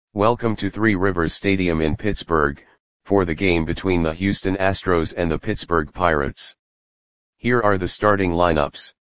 Welcome to Three Rivers Stadium in Pittsburgh, for the game between the Houston Astros and the Pittsburgh Pirates. Here are the starting lineups.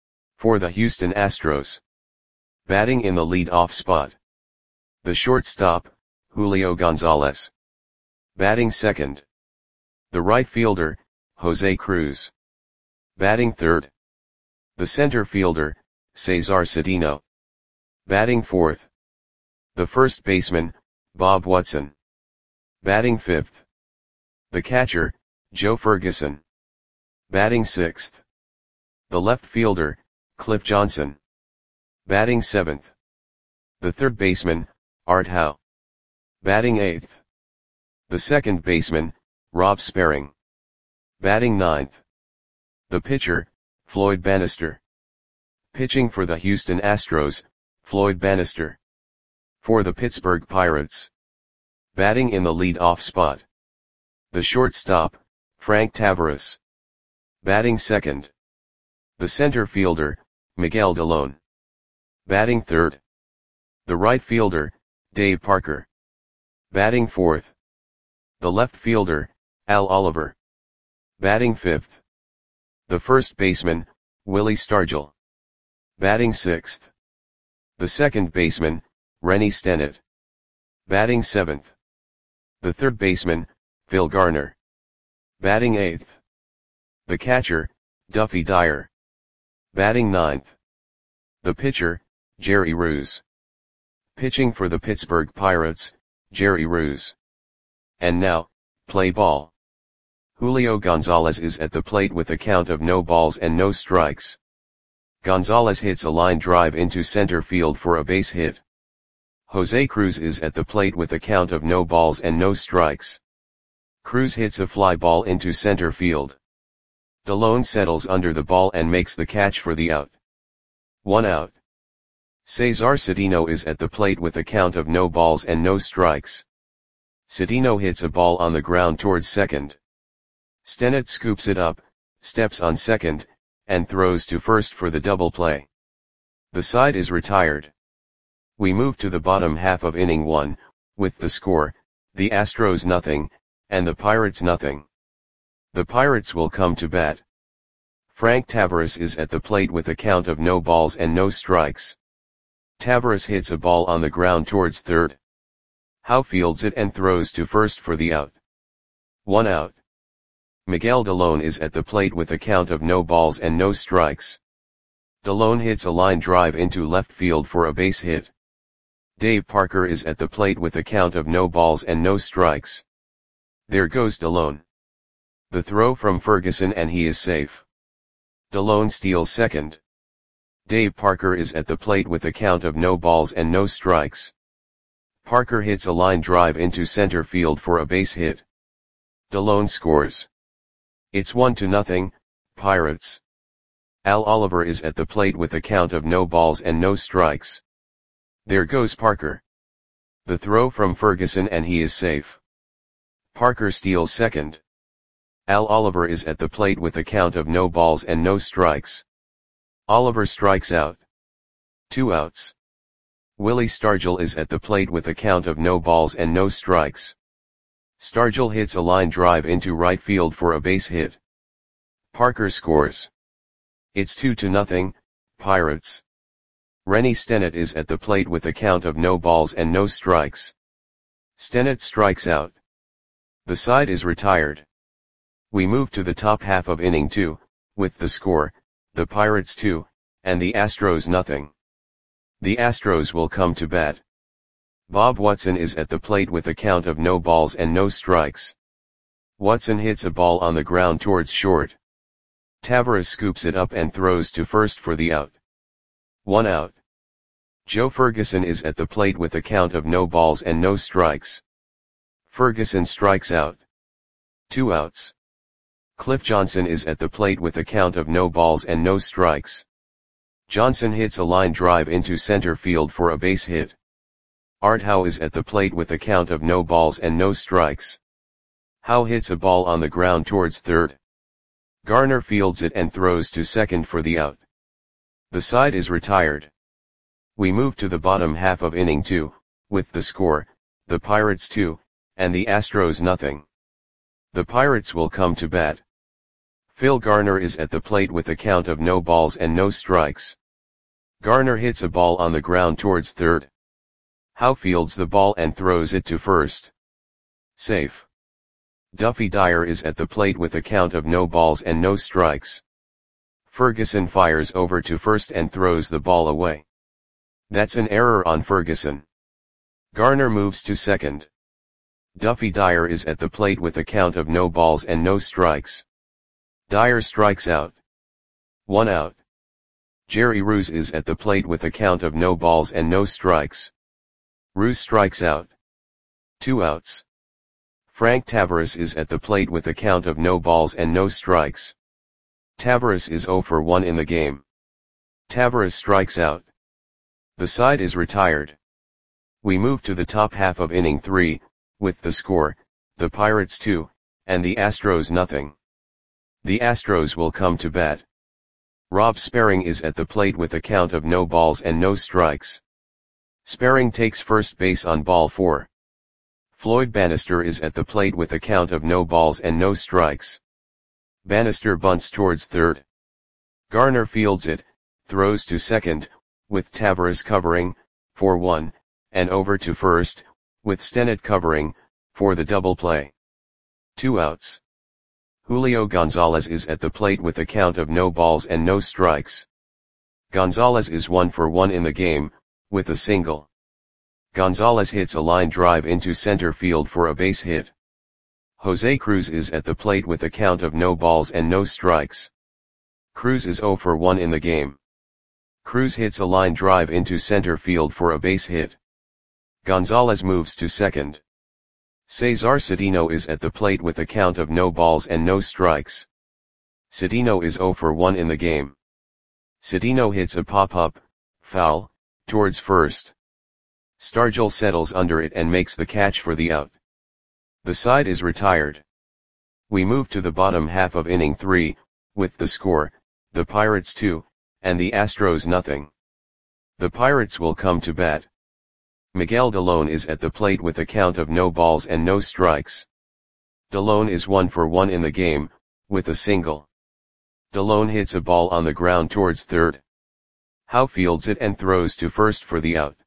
For the Houston Astros. Batting in the lead-off spot. The shortstop, Julio Gonzalez. Batting second. The right fielder, Jose Cruz. Batting third. The center fielder, Cesar Cedeno. Batting fourth. The first baseman, Bob Watson. Batting fifth. The catcher, Joe Ferguson. Batting sixth. The left fielder, Cliff Johnson. Batting seventh. The third baseman, Art Howe. Batting eighth. The second baseman, Rob Sparring. Batting ninth. The pitcher, Floyd Bannister. Pitching for the Houston Astros, Floyd Bannister. For the Pittsburgh Pirates. Batting in the lead-off spot. The shortstop, Frank Taveras. Batting second. The center fielder, Miguel Dalone. Batting third. The right fielder, Dave Parker. Batting fourth. The left fielder, Al Oliver. Batting fifth. The first baseman, Willie Stargell. Batting sixth. The second baseman, Rennie Stennett. Batting seventh. The third baseman, Phil Garner. Batting eighth. The catcher, Duffy Dyer. Batting ninth. The pitcher, Jerry Ruse. Pitching for the Pittsburgh Pirates, Jerry Ruse. And now, play ball. Julio Gonzalez is at the plate with a count of no balls and no strikes. Gonzalez hits a line drive into center field for a base hit. Jose Cruz is at the plate with a count of no balls and no strikes. Cruz hits a fly ball into center field. Dalone settles under the ball and makes the catch for the out. 1 out. Cesar Cedeno is at the plate with a count of no balls and no strikes. Cedeno hits a ball on the ground towards second. Stennett scoops it up, steps on second, and throws to first for the double play. The side is retired. We move to the bottom half of inning 1, with the score, the Astros nothing, and the Pirates nothing. The Pirates will come to bat. Frank Taveras is at the plate with a count of no balls and no strikes. Taveras hits a ball on the ground towards third. Howe fields it and throws to first for the out. 1 out. Miguel Dalone is at the plate with a count of no balls and no strikes. Dalone hits a line drive into left field for a base hit. Dave Parker is at the plate with a count of no balls and no strikes. There goes Dalone. The throw from Ferguson and he is safe. Dalone steals second. Dave Parker is at the plate with a count of no balls and no strikes. Parker hits a line drive into center field for a base hit. Dalone scores. It's 1-0, Pirates. Al Oliver is at the plate with a count of no balls and no strikes. There goes Parker. The throw from Ferguson and he is safe. Parker steals second. Al Oliver is at the plate with a count of no balls and no strikes. Oliver strikes out. 2 outs. Willie Stargell is at the plate with a count of no balls and no strikes. Stargell hits a line drive into right field for a base hit. Parker scores. It's 2-0, Pirates. Rennie Stennett is at the plate with a count of no balls and no strikes. Stennett strikes out. The side is retired. We move to the top half of inning 2, with the score, the Pirates 2, and the Astros nothing. The Astros will come to bat. Bob Watson is at the plate with a count of no balls and no strikes. Watson hits a ball on the ground towards short. Taveras scoops it up and throws to first for the out. 1 out. Joe Ferguson is at the plate with a count of no balls and no strikes. Ferguson strikes out. 2 outs. Cliff Johnson is at the plate with a count of no balls and no strikes. Johnson hits a line drive into center field for a base hit. Art Howe is at the plate with a count of no balls and no strikes. Howe hits a ball on the ground towards third. Garner fields it and throws to second for the out. The side is retired. We move to the bottom half of inning 2, with the score, the Pirates 2, and the Astros nothing. The Pirates will come to bat. Phil Garner is at the plate with a count of no balls and no strikes. Garner hits a ball on the ground towards third. Howe fields the ball and throws it to first. Safe. Duffy Dyer is at the plate with a count of no balls and no strikes. Ferguson fires over to first and throws the ball away. That's an error on Ferguson. Garner moves to second. Duffy Dyer is at the plate with a count of no balls and no strikes. Dyer strikes out. 1 out. Jerry Ruse is at the plate with a count of no balls and no strikes. Ruse strikes out. 2 outs. Frank Tavares is at the plate with a count of no balls and no strikes. Tavares is 0 for 1 in the game. Tavares strikes out. The side is retired. We move to the top half of inning 3, with the score, the Pirates 2, and the Astros nothing. The Astros will come to bat. Rob Sparring is at the plate with a count of no balls and no strikes. Sparring takes first base on ball 4. Floyd Bannister is at the plate with a count of no balls and no strikes. Bannister bunts towards third. Garner fields it, throws to second, with Tavares covering, for 1, and over to first, with Stennett covering, for the double play. 2 outs. Julio Gonzalez is at the plate with a count of no balls and no strikes. Gonzalez is 1 for 1 in the game, with a single. Gonzalez hits a line drive into center field for a base hit. Jose Cruz is at the plate with a count of no balls and no strikes. Cruz is 0 for 1 in the game. Cruz hits a line drive into center field for a base hit. Gonzalez moves to second. Cesar Cedeno is at the plate with a count of no balls and no strikes. Cedeno is 0 for 1 in the game. Cedeno hits a pop-up, foul, towards first. Stargell settles under it and makes the catch for the out. The side is retired. We move to the bottom half of inning 3, with the score, the Pirates 2, and the Astros nothing. The Pirates will come to bat. Miguel Dalone is at the plate with a count of no balls and no strikes. Dalone is 1 for 1 in the game, with a single. Dalone hits a ball on the ground towards third. Howe fields it and throws to first for the out.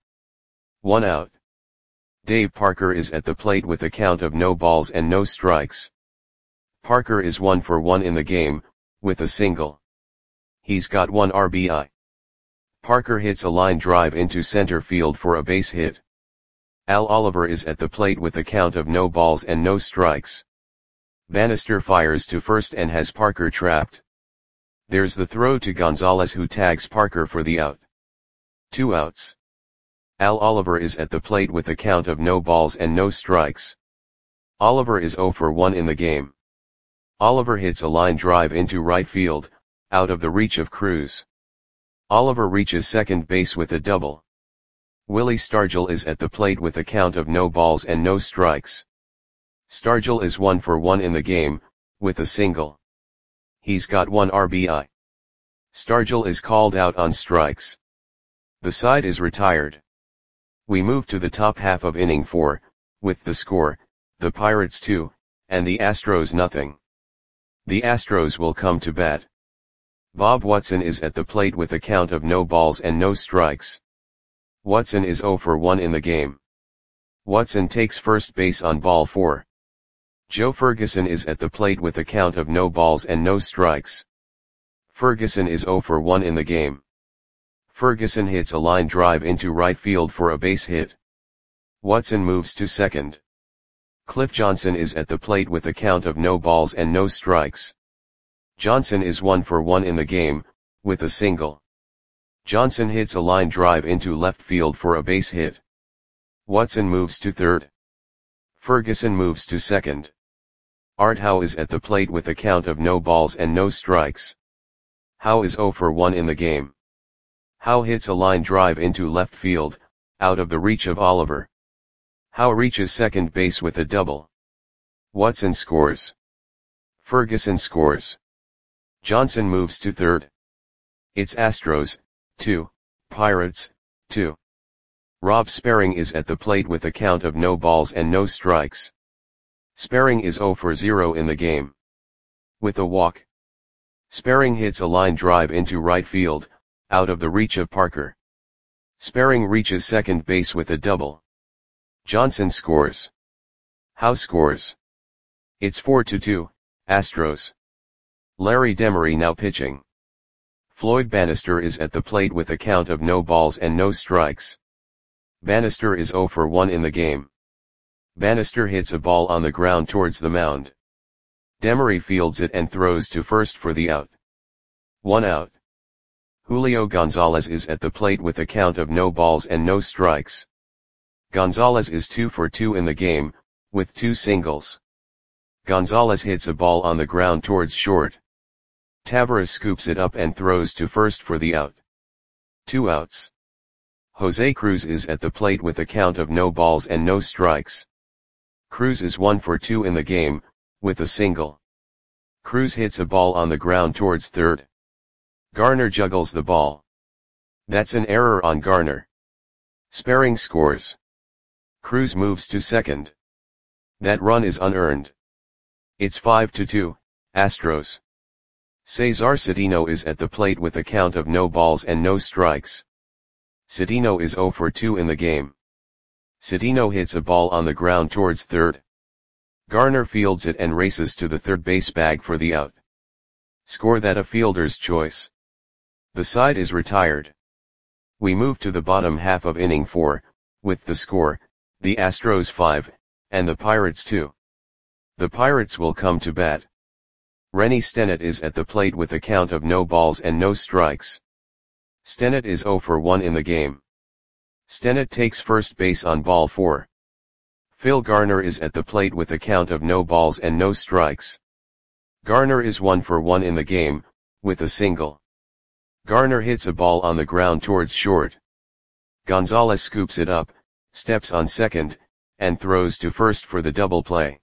1 out. Dave Parker is at the plate with a count of no balls and no strikes. Parker is 1 for 1 in the game, with a single. He's got 1 RBI. Parker hits a line drive into center field for a base hit. Al Oliver is at the plate with a count of no balls and no strikes. Bannister fires to first and has Parker trapped. There's the throw to Gonzalez, who tags Parker for the out. 2 outs. Al Oliver is at the plate with a count of no balls and no strikes. Oliver is 0 for 1 in the game. Oliver hits a line drive into right field, out of the reach of Cruz. Oliver reaches second base with a double. Willie Stargell is at the plate with a count of no balls and no strikes. Stargell is 1 for 1 in the game, with a single. He's got 1 RBI. Stargell is called out on strikes. The side is retired. We move to the top half of inning 4, with the score, the Pirates 2, and the Astros nothing. The Astros will come to bat. Bob Watson is at the plate with a count of no balls and no strikes. Watson is 0 for 1 in the game. Watson takes first base on ball 4. Joe Ferguson is at the plate with a count of no balls and no strikes. Ferguson is 0 for 1 in the game. Ferguson hits a line drive into right field for a base hit. Watson moves to second. Cliff Johnson is at the plate with a count of no balls and no strikes. Johnson is 1 for 1 in the game, with a single. Johnson hits a line drive into left field for a base hit. Watson moves to third. Ferguson moves to second. Art Howe is at the plate with a count of no balls and no strikes. Howe is 0 for 1 in the game. Howe hits a line drive into left field, out of the reach of Oliver. Howe reaches second base with a double. Watson scores. Ferguson scores. Johnson moves to third. It's Astros, 2, Pirates, 2. Rob Sperring is at the plate with a count of no balls and no strikes. Sperring is 0 for 0 in the game. With a walk, Sperring hits a line drive into right field, out of the reach of Parker. Sperring reaches second base with a double. Johnson scores. Howe scores. It's 4-2, Astros. Larry Demery now pitching. Floyd Bannister is at the plate with a count of no balls and no strikes. Bannister is 0 for 1 in the game. Bannister hits a ball on the ground towards the mound. Demery fields it and throws to first for the out. 1 out. Julio Gonzalez is at the plate with a count of no balls and no strikes. Gonzalez is 2 for 2 in the game, with 2 singles. Gonzalez hits a ball on the ground towards short. Taveras scoops it up and throws to first for the out. 2 outs. Jose Cruz is at the plate with a count of no balls and no strikes. Cruz is 1 for 2 in the game, with a single. Cruz hits a ball on the ground towards third. Garner juggles the ball. That's an error on Garner. Sperring scores. Cruz moves to second. That run is unearned. It's 5-2, Astros. Cesar Cedeno is at the plate with a count of no balls and no strikes. Cedeno is 0 for 2 in the game. Cedeno hits a ball on the ground towards third. Garner fields it and races to the third base bag for the out. Score that a fielder's choice. The side is retired. We move to the bottom half of inning 4, with the score, the Astros 5, and the Pirates 2. The Pirates will come to bat. Rennie Stennett is at the plate with a count of no balls and no strikes. Stennett is 0 for 1 in the game. Stennett takes first base on ball 4. Phil Garner is at the plate with a count of no balls and no strikes. Garner is 1 for 1 in the game, with a single. Garner hits a ball on the ground towards short. Gonzalez scoops it up, steps on second, and throws to first for the double play.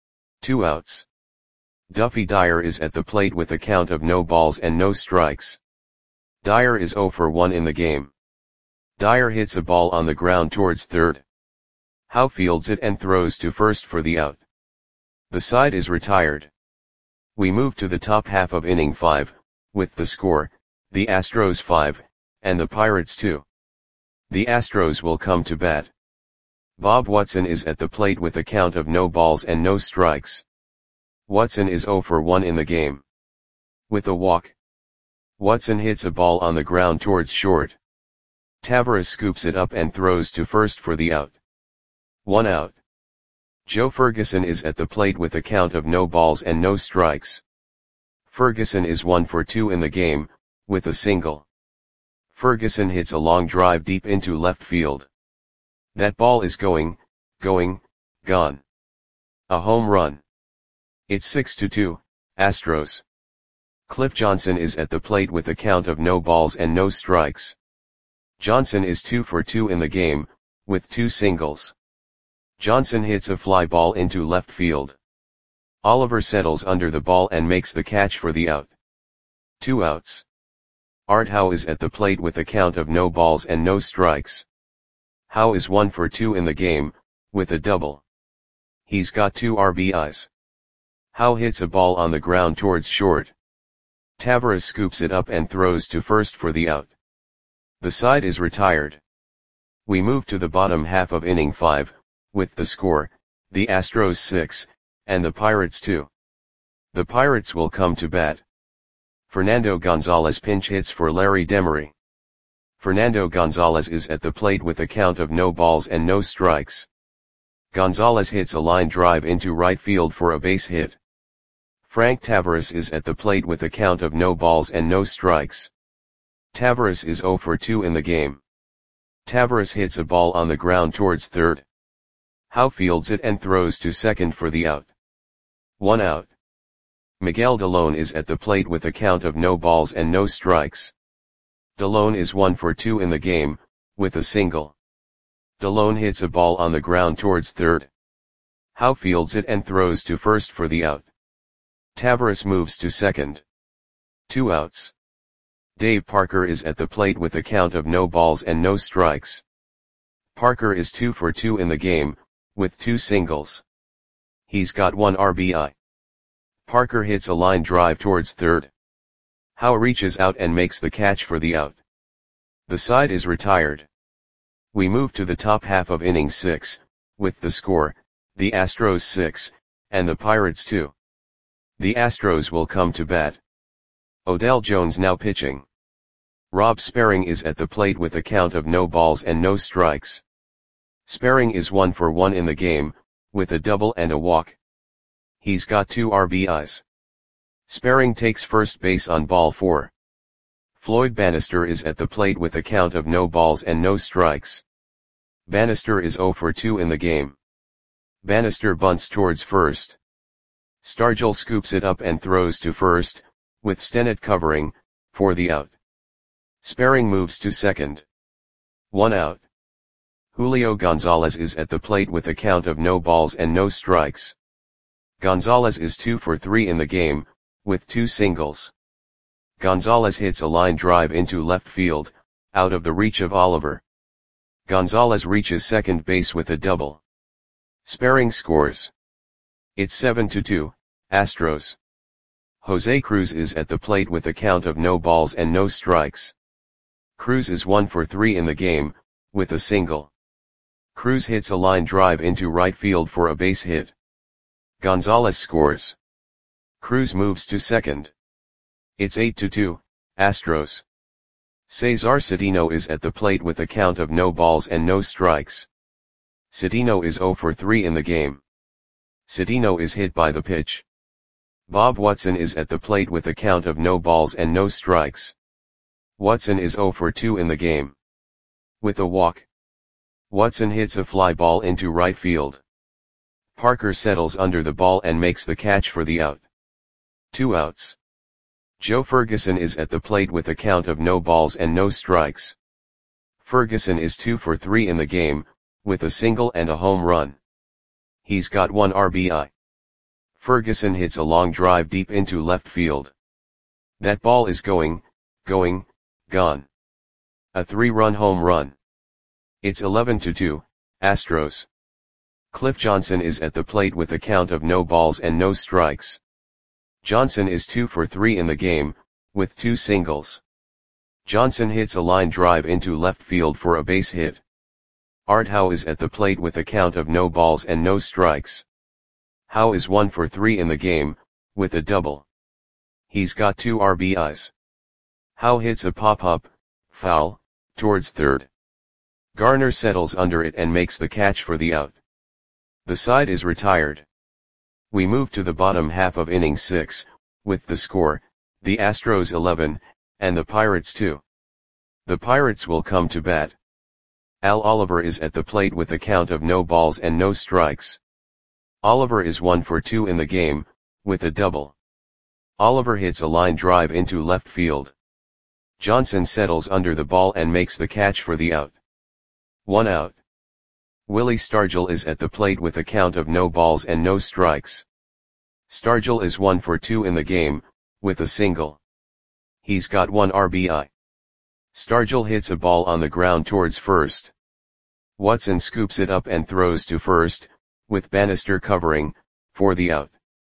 2 outs. Duffy Dyer is at the plate with a count of no balls and no strikes. Dyer is 0 for 1 in the game. Dyer hits a ball on the ground towards third. Howe fields it and throws to first for the out. The side is retired. We move to the top half of inning 5, with the score, the Astros 5, and the Pirates 2. The Astros will come to bat. Bob Watson is at the plate with a count of no balls and no strikes. Watson is 0 for 1 in the game. With a walk, Watson hits a ball on the ground towards short. Taveras scoops it up and throws to first for the out. 1 out. Joe Ferguson is at the plate with a count of no balls and no strikes. Ferguson is 1 for 2 in the game, with a single. Ferguson hits a long drive deep into left field. That ball is gone. A home run. It's 6-2, Astros. Cliff Johnson is at the plate with a count of no balls and no strikes. Johnson is 2 for 2 in the game, with 2 singles. Johnson hits a fly ball into left field. Oliver settles under the ball and makes the catch for the out. 2 outs. Art Howe is at the plate with a count of no balls and no strikes. Howe is 1 for 2 in the game, with a double. He's got 2 RBIs. Howe hits a ball on the ground towards short. Taveras scoops it up and throws to first for the out. The side is retired. We move to the bottom half of inning 5, with the score, the Astros 6, and the Pirates 2. The Pirates will come to bat. Fernando Gonzalez pinch hits for Larry Demery. Fernando Gonzalez is at the plate with a count of no balls and no strikes. Gonzalez hits a line drive into right field for a base hit. Frank Taveras is at the plate with a count of no balls and no strikes. Taveras is 0 for 2 in the game. Taveras hits a ball on the ground towards third. Howe fields it and throws to second for the out. 1 out. Miguel Delone is at the plate with a count of no balls and no strikes. Delone is 1 for 2 in the game, with a single. Delone hits a ball on the ground towards third. Howe fields it and throws to first for the out. Taveras moves to second. 2 outs. Dave Parker is at the plate with a count of no balls and no strikes. Parker is 2 for 2 in the game, with 2 singles. He's got 1 RBI. Parker hits a line drive towards third. Howe reaches out and makes the catch for the out. The side is retired. We move to the top half of inning 6, with the score, the Astros 6, and the Pirates 2. The Astros will come to bat. Odell Jones now pitching. Rob Sparring is at the plate with a count of no balls and no strikes. Sparring is 1 for 1 in the game, with a double and a walk. He's got 2 RBIs. Sparring takes first base on ball 4. Floyd Bannister is at the plate with a count of no balls and no strikes. Bannister is 0 for 2 in the game. Bannister bunts towards first. Stargell scoops it up and throws to first, with Stennett covering, for the out. Sparring moves to second. 1 out. Julio Gonzalez is at the plate with a count of no balls and no strikes. Gonzalez is 2 for 3 in the game, with 2 singles. Gonzalez hits a line drive into left field, out of the reach of Oliver. Gonzalez reaches second base with a double. Sparring scores. It's 7-2, Astros. Jose Cruz is at the plate with a count of no balls and no strikes. Cruz is 1 for 3 in the game, with a single. Cruz hits a line drive into right field for a base hit. Gonzalez scores. Cruz moves to second. It's 8-2, Astros. Cesar Cedeno is at the plate with a count of no balls and no strikes. Cedeno is 0 for 3 in the game. Cedeno is hit by the pitch. Bob Watson is at the plate with a count of no balls and no strikes. Watson is 0 for 2 in the game. With a walk. Watson hits a fly ball into right field. Parker settles under the ball and makes the catch for the out. 2 outs. Joe Ferguson is at the plate with a count of no balls and no strikes. Ferguson is 2 for 3 in the game, with a single and a home run. He's got 1 RBI. Ferguson hits a long drive deep into left field. That ball is gone. A 3-run home run. It's 11-2, Astros. Cliff Johnson is at the plate with a count of no balls and no strikes. Johnson is 2 for 3 in the game, with 2 singles. Johnson hits a line drive into left field for a base hit. Art Howe is at the plate with a count of no balls and no strikes. Howe is 1 for 3 in the game, with a double. He's got 2 RBIs. Howe hits a pop-up, foul, towards third. Garner settles under it and makes the catch for the out. The side is retired. We move to the bottom half of inning 6, with the score, the Astros 11, and the Pirates 2. The Pirates will come to bat. Al Oliver is at the plate with a count of no balls and no strikes. Oliver is 1 for 2 in the game, with a double. Oliver hits a line drive into left field. Johnson settles under the ball and makes the catch for the out. 1 out. Willie Stargell is at the plate with a count of no balls and no strikes. Stargell is 1 for 2 in the game, with a single. He's got 1 RBI. Stargell hits a ball on the ground towards first. Watson scoops it up and throws to first, with Bannister covering, for the out.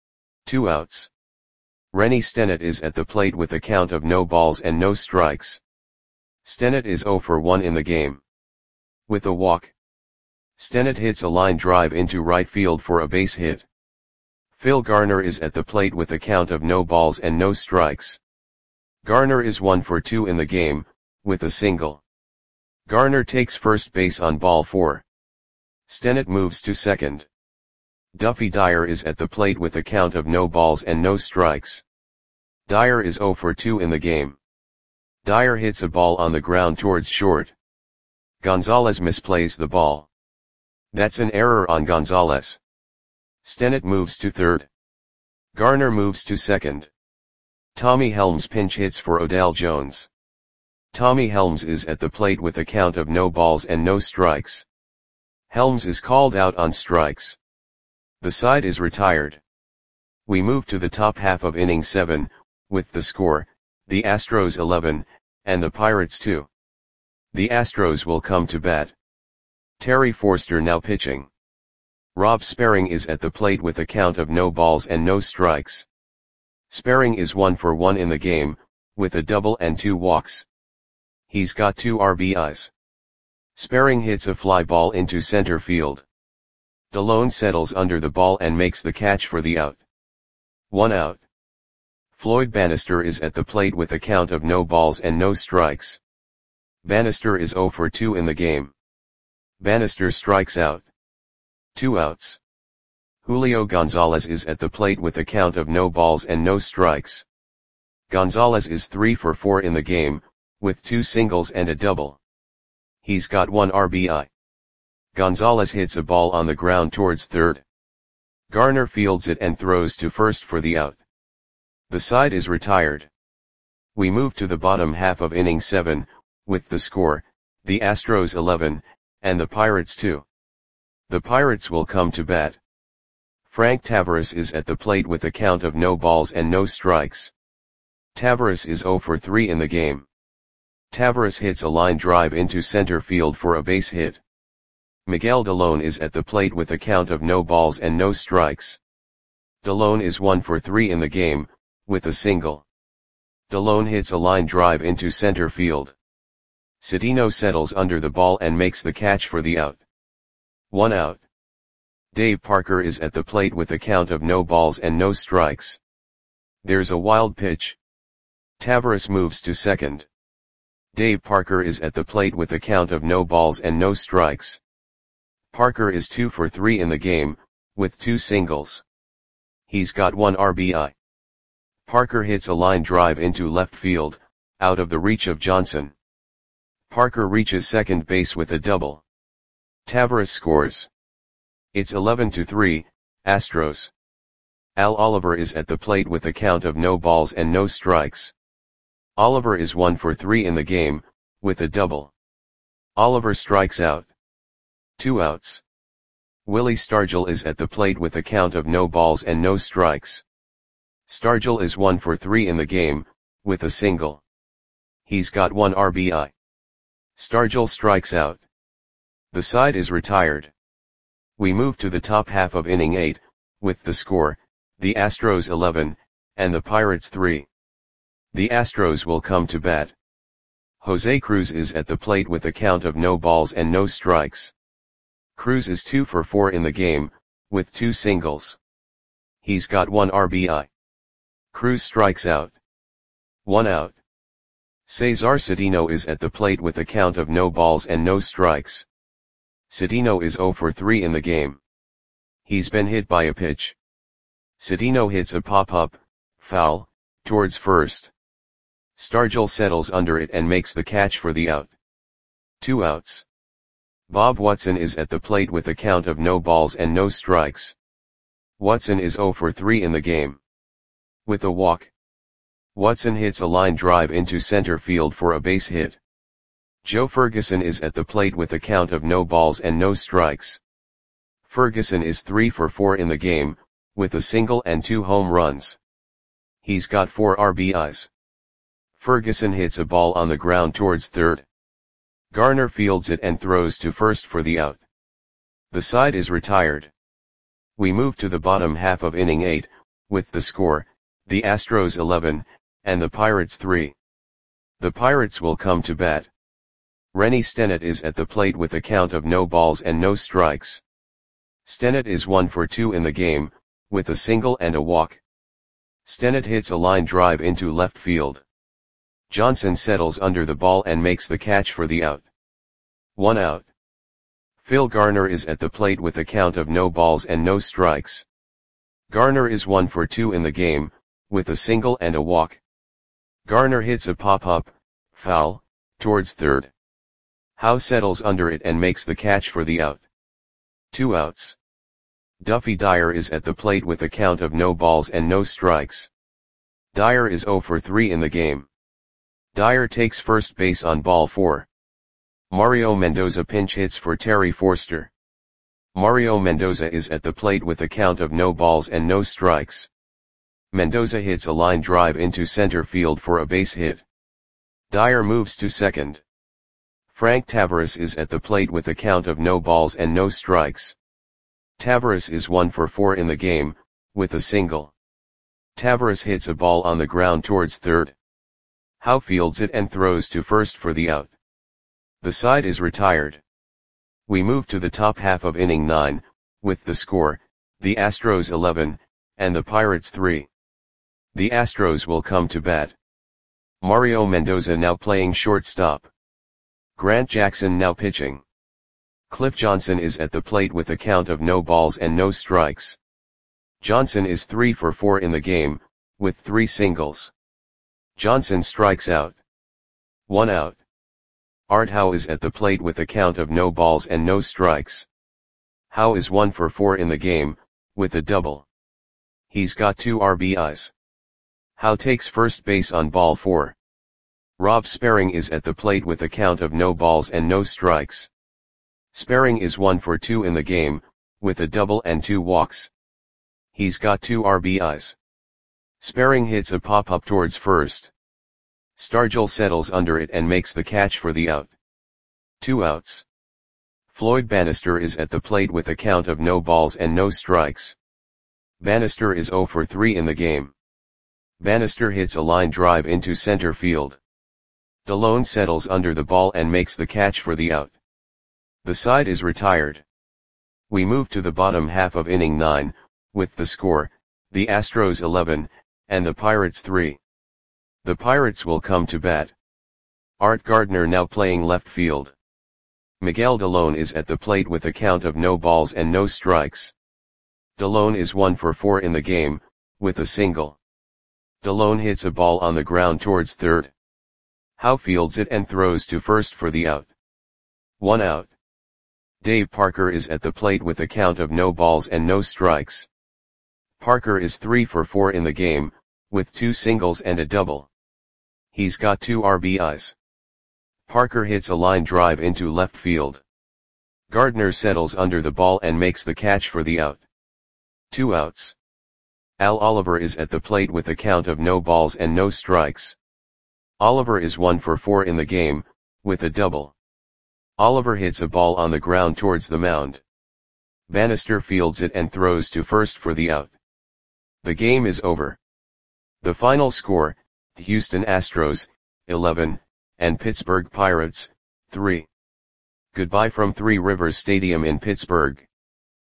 2 outs. Rennie Stennett is at the plate with a count of no balls and no strikes. Stennett is 0 for 1 in the game. With a walk. Stennett hits a line drive into right field for a base hit. Phil Garner is at the plate with a count of no balls and no strikes. Garner is 1 for 2 in the game, with a single. Garner takes first base on ball 4. Stennett moves to second. Duffy Dyer is at the plate with a count of no balls and no strikes. Dyer is 0 for 2 in the game. Dyer hits a ball on the ground towards short. Gonzalez misplays the ball. That's an error on Gonzalez. Stennett moves to third. Garner moves to second. Tommy Helms pinch hits for Odell Jones. Tommy Helms is at the plate with a count of no balls and no strikes. Helms is called out on strikes. The side is retired. We move to the top half of inning 7, with the score, the Astros 11, and the Pirates 2. The Astros will come to bat. Terry Forster now pitching. Rob Sparring is at the plate with a count of no balls and no strikes. Sparring is 1 for 1 in the game, with a double and 2 walks. He's got 2 RBIs. Sparring hits a fly ball into center field. DeLone settles under the ball and makes the catch for the out. 1 out. Floyd Bannister is at the plate with a count of no balls and no strikes. Bannister is 0 for 2 in the game. Bannister strikes out. 2 outs. Julio Gonzalez is at the plate with a count of no balls and no strikes. Gonzalez is 3 for 4 in the game, with 2 singles and a double. He's got 1 RBI. Gonzalez hits a ball on the ground towards third. Garner fields it and throws to first for the out. The side is retired. We move to the bottom half of inning 7, with the score, the Astros 11, and the Pirates 2. The Pirates will come to bat. Frank Taveras is at the plate with a count of no balls and no strikes. Taveras is 0 for 3 in the game. Taveras hits a line drive into center field for a base hit. Miguel DeLone is at the plate with a count of no balls and no strikes. DeLone is 1 for 3 in the game, with a single. DeLone hits a line drive into center field. Cedeno settles under the ball and makes the catch for the out. 1 out. Dave Parker is at the plate with a count of no balls and no strikes. There's a wild pitch. Taveras moves to second. Dave Parker is at the plate with a count of no balls and no strikes. Parker is 2 for 3 in the game, with 2 singles. He's got 1 RBI. Parker hits a line drive into left field, out of the reach of Johnson. Parker reaches second base with a double. Taveras scores. It's 11-3, Astros. Al Oliver is at the plate with a count of no balls and no strikes. Oliver is 1 for 3 in the game, with a double. Oliver strikes out. 2 outs. Willie Stargell is at the plate with a count of no balls and no strikes. Stargell is 1 for 3 in the game, with a single. He's got 1 RBI. Stargell strikes out. The side is retired. We move to the top half of inning 8, with the score, the Astros 11, and the Pirates 3. The Astros will come to bat. Jose Cruz is at the plate with a count of no balls and no strikes. Cruz is 2 for 4 in the game, with 2 singles. He's got 1 RBI. Cruz strikes out. 1 out. Cesar Cedeno is at the plate with a count of no balls and no strikes. Cedeno is 0 for 3 in the game. He's been hit by a pitch. Cedeno hits a pop-up, foul, towards first. Stargell settles under it and makes the catch for the out. 2 outs. Bob Watson is at the plate with a count of no balls and no strikes. Watson is 0 for 3 in the game. With a walk. Watson hits a line drive into center field for a base hit. Joe Ferguson is at the plate with a count of no balls and no strikes. Ferguson is 3 for 4 in the game, with a single and 2 home runs. He's got 4 RBIs. Ferguson hits a ball on the ground towards third. Garner fields it and throws to first for the out. The side is retired. We move to the bottom half of inning 8, with the score, the Astros 11, and the Pirates 3. The Pirates will come to bat. Rennie Stennett is at the plate with a count of no balls and no strikes. Stennett is 1 for 2 in the game, with a single and a walk. Stennett hits a line drive into left field. Johnson settles under the ball and makes the catch for the out. 1 out. Phil Garner is at the plate with a count of no balls and no strikes. Garner is 1 for 2 in the game, with a single and a walk. Garner hits a pop-up, foul, towards third. Howe settles under it and makes the catch for the out. 2 outs. Duffy Dyer is at the plate with a count of no balls and no strikes. Dyer is 0 for 3 in the game. Dyer takes first base on ball 4. Mario Mendoza pinch hits for Terry Forster. Mario Mendoza is at the plate with a count of no balls and no strikes. Mendoza hits a line drive into center field for a base hit. Dyer moves to second. Frank Tavares is at the plate with a count of no balls and no strikes. Tavares is 1 for 4 in the game, with a single. Tavares hits a ball on the ground towards third. Howe fields it and throws to first for the out. The side is retired. We move to the top half of inning 9, with the score, the Astros 11, and the Pirates 3. The Astros will come to bat. Mario Mendoza now playing shortstop. Grant Jackson now pitching. Cliff Johnson is at the plate with a count of no balls and no strikes. Johnson is 3 for 4 in the game, with 3 singles. Johnson strikes out. 1 out. Art Howe is at the plate with a count of no balls and no strikes. Howe is 1 for 4 in the game, with a double. He's got 2 RBIs. Howe takes first base on ball 4. Rob Sperring is at the plate with a count of no balls and no strikes. Sperring is 1 for 2 in the game, with a double and 2 walks. He's got 2 RBIs. Sperring hits a pop-up towards first. Stargell settles under it and makes the catch for the out. 2 outs. Floyd Bannister is at the plate with a count of no balls and no strikes. Bannister is 0 for 3 in the game. Bannister hits a line drive into center field. DeLone settles under the ball and makes the catch for the out. The side is retired. We move to the bottom half of inning 9, with the score, the Astros 11, and the Pirates 3. The Pirates will come to bat. Art Gardner now playing left field. Miguel DeLone is at the plate with a count of no balls and no strikes. DeLone is 1 for 4 in the game, with a single. DeLone hits a ball on the ground towards third. Howe fields it and throws to first for the out. 1 out. Dave Parker is at the plate with a count of no balls and no strikes. Parker is 3 for 4 in the game, with 2 singles and a double. He's got 2 RBIs. Parker hits a line drive into left field. Gardner settles under the ball and makes the catch for the out. 2 outs. Al Oliver is at the plate with a count of no balls and no strikes. Oliver is 1 for 4 in the game, with a double. Oliver hits a ball on the ground towards the mound. Bannister fields it and throws to first for the out. The game is over. The final score, Houston Astros, 11, and Pittsburgh Pirates, 3. Goodbye from Three Rivers Stadium in Pittsburgh.